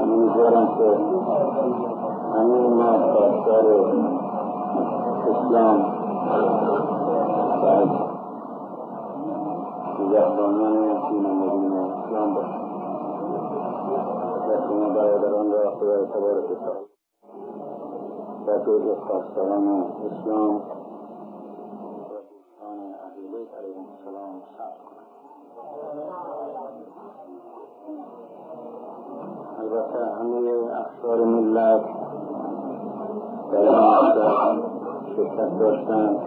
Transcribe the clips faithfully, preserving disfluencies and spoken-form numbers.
امیدوارم که همه ما خواستار اسلام و نگهبانان دین و مدین اسلام باشیم. و شما برادران را خدای تبارک و تعالی و جزء خواستاران اسلام و دوستان اهل بیت علیهم السلام ثبت کنند. البته همه اقشار ملت در این مقصد شرکت داشتند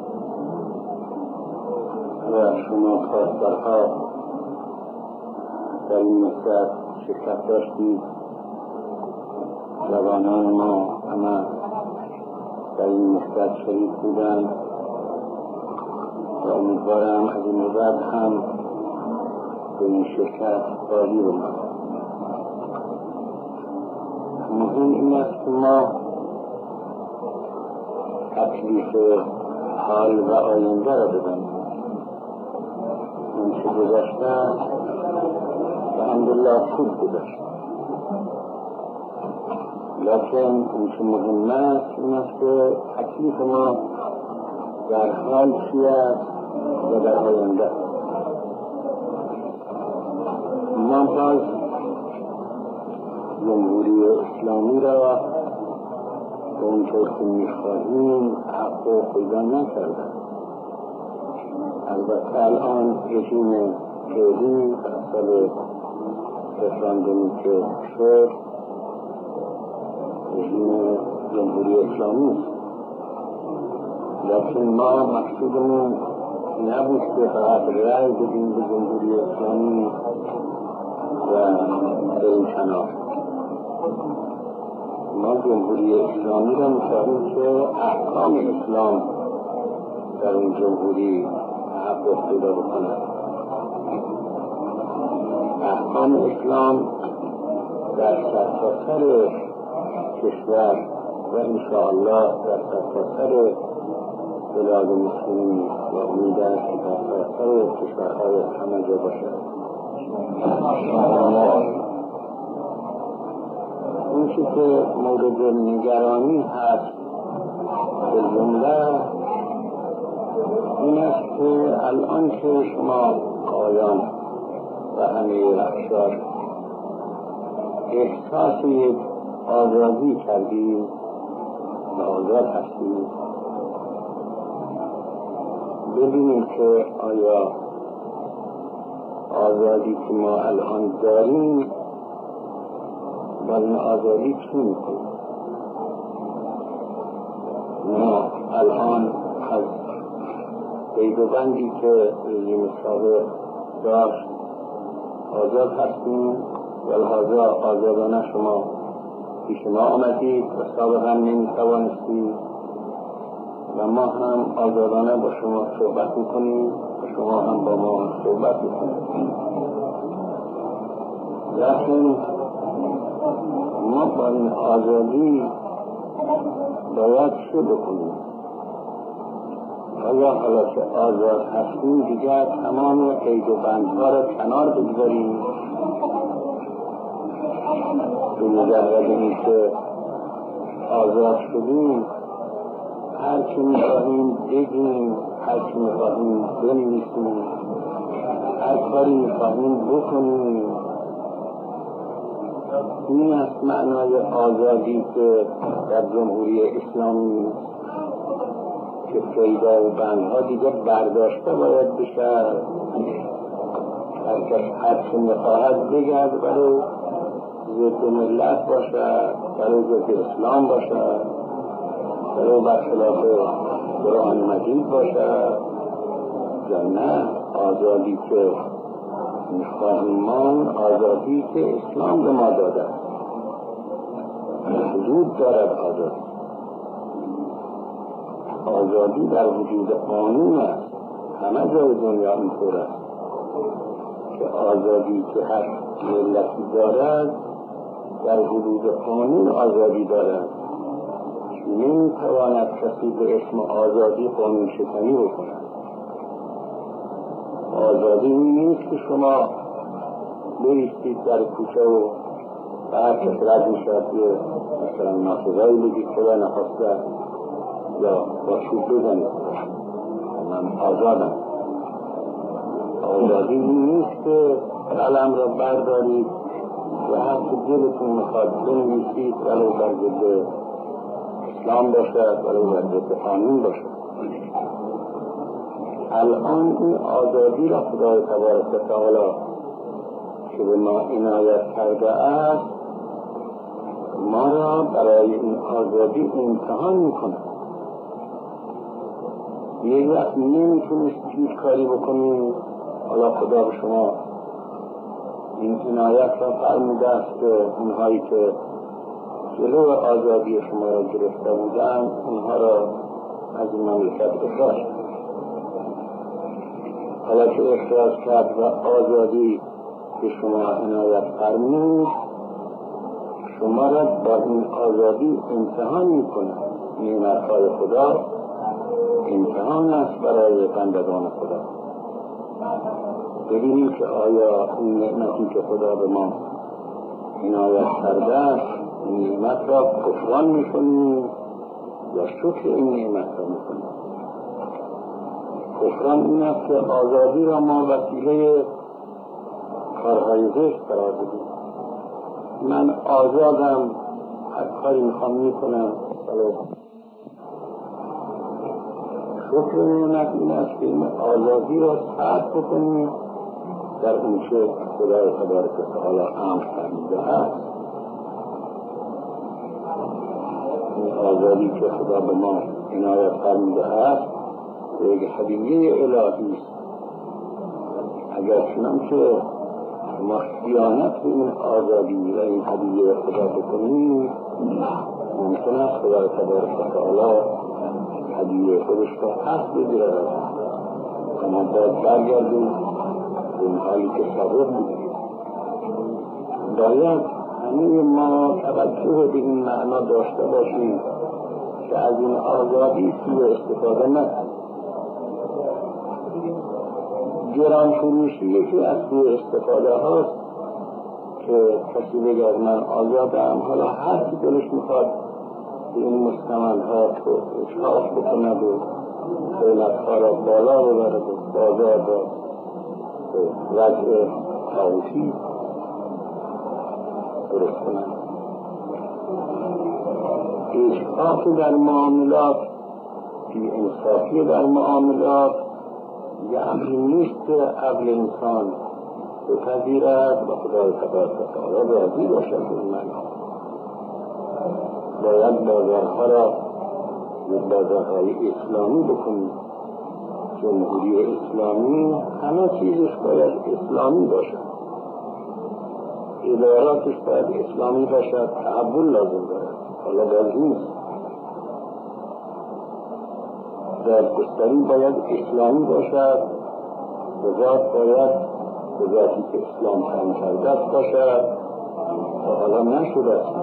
و شما خواستارها در این مقصد شرکت داشتید. جوانان ما همه در این مقصد شریک بودند و امیدوارم از این بعد هم به این شرکت عالی بماند. مهم این است که ما تکلیف حال و آینده را بدانیم. اون چه گذشته الحمدلله خوب گذشته، لیکن اون چه مهم است این است که تکلیف ما در حال چی است و در آینده. ما باز جمهوری اسلامی را به اونطور که می‌خواهیم تحقق پیدا نکرده. البته الان رژیم فعلی اصل رفراندومی که شد رژیم جمهوری اسلامی است، لیکن ما مقصودمون نبود که فقط رأی بدیم به جمهوری اسلامی و به این شناخت. ما جمهوری اسلامی را می‌خواهیم که احکام اسلام در این جمهوری تحقق پیدا بکند. احکام اسلام در سرتاسر کشور و انشاءالله در سرتاسر بلاد مسلمین و امید است که در سرتاسر کشورهای همه جا باشد. اون چیزی که مورد نگرانی هست به جمله این است که الان که شما آیان و همه اقشار احساس یک آزادی کردیم و آزاد هستیم، ببینیم که آیا آزادی که ما الان داریم با این آزادی چی میکنیم؟ ما الان از قید و بندی که رژیم سابق داشت آزاد هستیم و لحاظا آزادانه شما پیش ما آمدید و سابقا نمیتوانستید و ما هم آزادانه با شما صحبت میکنیم و شما هم با ما صحبت میکنید. لیکن ما با این آزادی باید چه بکنیم؟ آیا حالا که آزاد هستیم دیگر تمام قید و بندها را کنار بگذاریم به مجرد این که آزاد شدیم هر چی میخواهیم بگیم، هر چی میخواهیم بنویسیم، هر کاری میخواهیم بکنیم؟ این است معنای آزادی که در جمهوری اسلامی که قید و بندها دیگه برداشته باید بشه. هر کس هر چی میخواهد بگرد برای ضد ملت باشد، برای ضد اسلام باشد، برای برخلاف قرآن مجید باشد یا نه. آزادی که میخواهیم ما آزادی که اسلام به ما داده، حدود دارد. آزادی آزادی در وجود قانون است. همه جای دنیا اینطور است که آزادی که هر ملتی دارد در حدود قانون آزادی دارد. نمیتواند کسی به اسم آزادی قانون شکنی بکند. آزادی نیست که شما بایستید در کوچه و هر کسی رد می شود یه مثلا ناسزایی بگید که به نخواسته یا با چوب بزنید من آزادم. آزادی نیست که قلم را بردارید و هر که دلتون میخواد بنویسید ولو بر ضد اسلام باشد ولو بر ضد قانون باشد. الان این آزادی را خدای تبارک و تعالی که به ما عنایت کرده است ما را برای این آزادی امتحان میکنه. یک وقت نمیتونست چیز کاری بکنید، حالا خدا به شما این عنایت را فرموده است که اونهایی که جلو آزادی شما را گرفته بودن اونها را از این مملکت اخراج کرد. حالا که اخراج کرد و آزادی به شما عنایت فرمود شما را با این آزادی امتحان میکنه. نعمت‌های خدا امتحان است برای بندگان خدا. ببینید که آیا این نعمتی که خدا به ما عنایت کرده است این نعمت را کفران میکنیم یا شکر این نعمت را میکنیم. کفران این است که آزادی را ما وسیله کارهای زشت قرار بدیم. من آزادم، هر کاری میخوام میکنم. شکر نعمت این است که این آزادی را صرف بکنیم در اون چه خدای تبارک و تعالی امر فرموده است. این آزادی که خدا به ما عنایت فرموده است یک هدیه الهی است. اگر چنانچه ما خیانت به این آزادی و این هدیه خدا بکنیم ممکن است خدای تبارک و تعالی هدیه خودش را پس بگیرد و ما باید برگردیم به این حالی که سابق بودیم. باید همه ما توجه به این معنا داشته باشیم که از این آزادی سوء استفاده نکنیم. گران فروشی یکی از سوء استفاده هاست که کسی بگه من آزادم، حالا هر کی دلش میخواد به این مستمندها اشخاص بکند و قیمتها را بالا ببرد و بازار را وضع کاوشی درست کند. اشخاص در معاملات بی انصافی در معاملات یه امری نیست که عقل انسان بپذیرد و خدای تبارک و تعالی راضی باشد. این معنا باید بازارها را یک بازارهای اسلامی بکنیم. جمهوری اسلامی همه چیزش باید اسلامی باشد، اداراتش باید اسلامی باشد، تحول لازم دارد. حالا باید نیست دادگستری باید اسلامی باشد، وزارت باید وزارتی که اسلام تعیین کرده است باشد و حالا نشده است.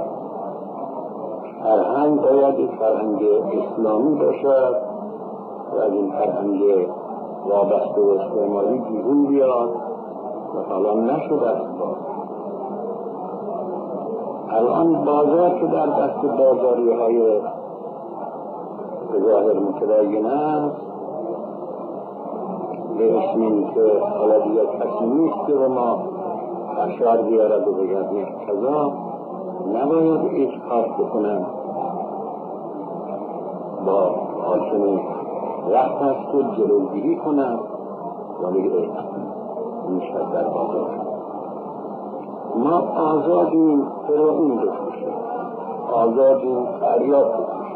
فرهنگ باید یک فرهنگ اسلامی باشد و از این فرهنگ وابسته و استعماری بیرون بیاد و حالا نشده است. الان بازار که در دست بازاری های ظاهر متدین است به اسم این که حالا دیگر کسی نیست که به ما اشعار بیارد و بگرد کذا نباید اشعار بکنم با حاکم وقت است که جلوگیری کنم ولی میشد در بازار ما آزادیم هروئین بفروشیم، آزادیم فریاد بفروشیم،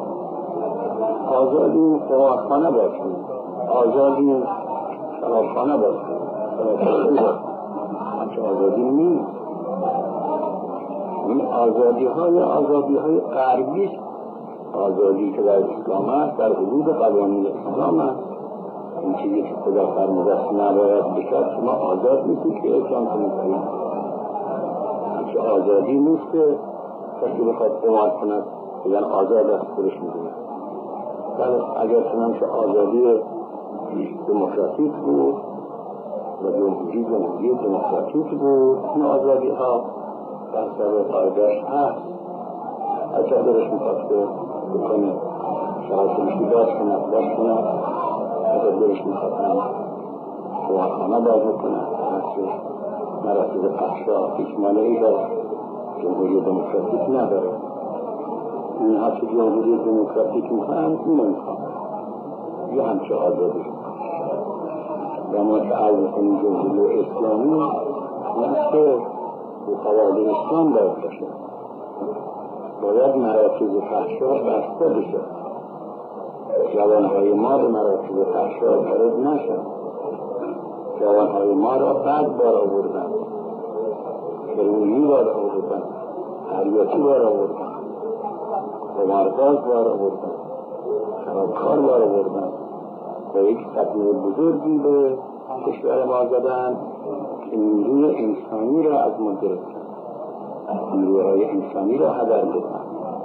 آزادیم قمارخانه باشیم، آزادیم شرابخانه باشیم. همچه آزادی نیست. این آزادی های آزادی های غربی است. آزادی که در اسلام است در حدود قوانین اسلام است. این چیزی که خدا فرموده است نباید بشد شما آزاد نیستید که احسان کنید. همچه آزادی نیست که کسی بخواد قمار کند بگن آزاد است خودش میدونه. بله اگر چنانچه آزادی دموکراتیک بود و جمهوری جمهوری دموکراتیک بود این آزادی ها درصد پایداشت هست. اگر درش میخواد که بکنه شرایطش بیداز کنه باز کنه، اگر درش میخواد هم شوهرخانه باز بکنه، هست مراکز پخشا هیچ مانعی در جمهوری دموکراتیک نداره. این هست که جمهوری دموکراتیک میخوان این نمیخوان یه همچه آزادی و ما که عرض کنیم جمهوری اسلامی این است که به قواعد اسلام باید باشه، باید مراکز پخشا بسته بشه، جوانهای ما به مراکز پخشا وارد نشن. جوانهای ما را بعد بار آوردن، کرونی بار آوردن، عریاتی بار آوردن، قمارباز بار آوردن، شرابکار بار آوردن و یک صدمه بزرگی به کشور ما زدن که نیروی انسانی را از ما گرفتن، نیروهای انسانی را هدر دادن.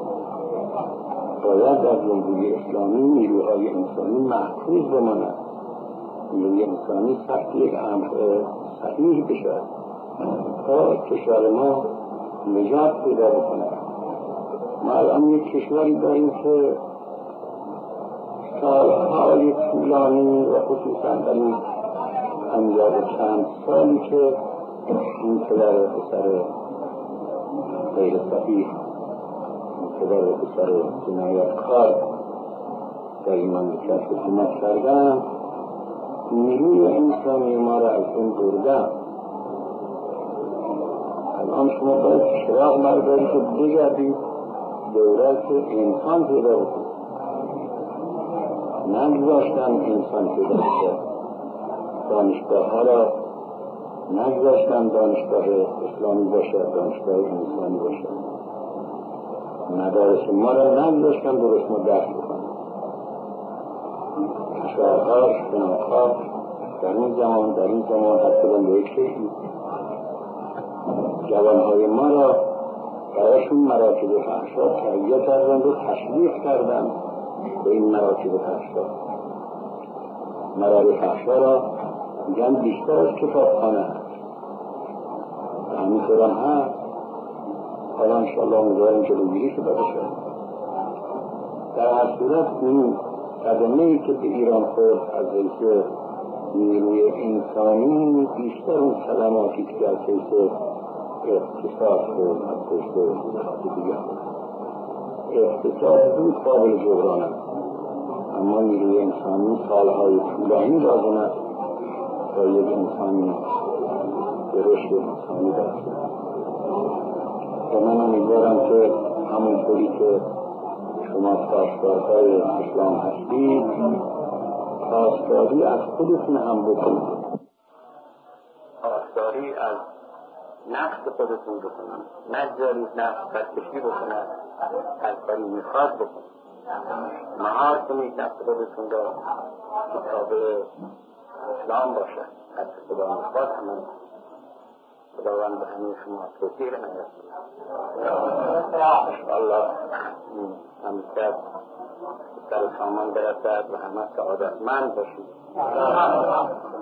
باید در جمهوری اسلامی نیروهای انسانی محفوظ بماند، نیروی انسانی سخت یک امر صحیح بشود تا کشور ما نجات پیدا بکنه. ما الان یک کشوری داریم که سالهای طولانی و خصوصا در این پنجاه و چند سالی که این پدر و پسر غیر صحیح، این پدر و پسر جنایتکار در این مملکت حکومت کردن، نیروی انسانی ما را از این بردن. الان شما باید چراغ بردارید که بگردید دولت انسان پیدا بکنید. نگذاشتن انسان پیدا بشه، دانشگاه ها را نگذاشتن دانشگاه اسلامی باشه، دانشگاه انسانی باشه، مدارس ما را نگذاشتن درست ما درس بکنن. کشورها، شناخها در این زمان در این زمان حتی به یک شکلی جوانهای ما را برایشون مراکز پخشا تهیه کردند و تشویق کردند به این مراکز پخشا. مراکز پخشا را میگن بیشتر از کتابخانه هست و همینطور هم هست. حالا انشاءالله امیدواریم که بگیری شده باشه. در هر صورت این قدمه ای که به ایران خورد از حیث نیروی انسانی بیشتر اون کلماتی که از حیث اقتصاد خورد از حیث دیگر. اقتصاد زود قابل جبران است، اما نیروی انسانی سالهای طولانی لازم است تا یک انسانی به رشد انسانی برسد. و من امیدوارم که همونطوری که شما خواستگارهای اسلام هستید خواستگاری از خودتون هم بکنید، خواستگاری از نفس خودتون بکنید، نگذارید نفس بدکشی بکنید، از کاری میخواد بکنید، مهار کنید نفس خودتون را مطابق اسلام باشد. از خدا میخواد همه خداوند به همه شما توفیق نرسید. انشاءالله همسد در سامان برسد و همه سعادتمند باشید.